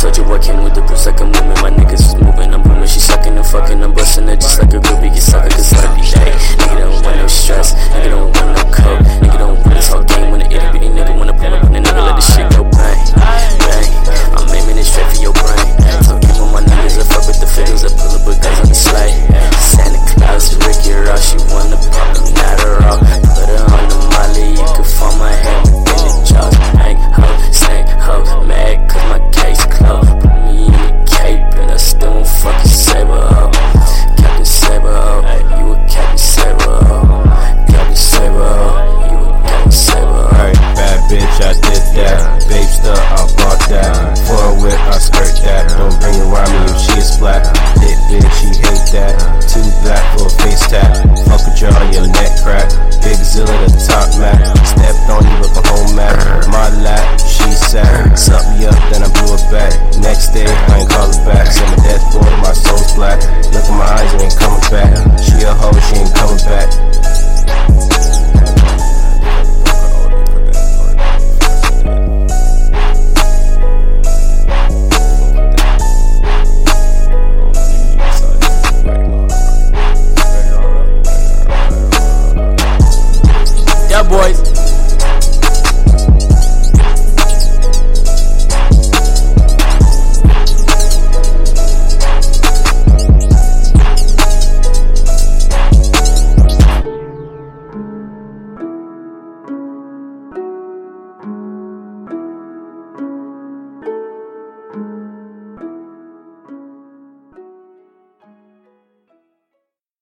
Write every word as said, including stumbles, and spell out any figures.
Soldier boy came with the boots like a movement. My niggas is moving, I'm booming. She sucking and fucking, I'm busting her just like a groupie. Get sucker, cause every day. Nigga don't want no stress, nigga don't want no coke. Nigga don't want this whole game when the itty bitty nigga wanna pull up on the nigga, let this shit go bang, bang. I'm aiming it straight for your brain. Talking with my niggas that fuck with the fiddles that pull up with guns on the sleigh. Santa Claus, Ricky Ross, she wanna pop them Adderall. Put her on the molly, you can find my head within the jaws. Hang ho, snake ho, mad cause my case closed. Put me in the cape and I still won't fucking save her up. Captain Saber, oh, you a Captain Saber, oh. Captain Saber, oh, you a Captain Saber, oh. Hey, bad bitch, I did that. Babe stuff, I bought that. For a whip, I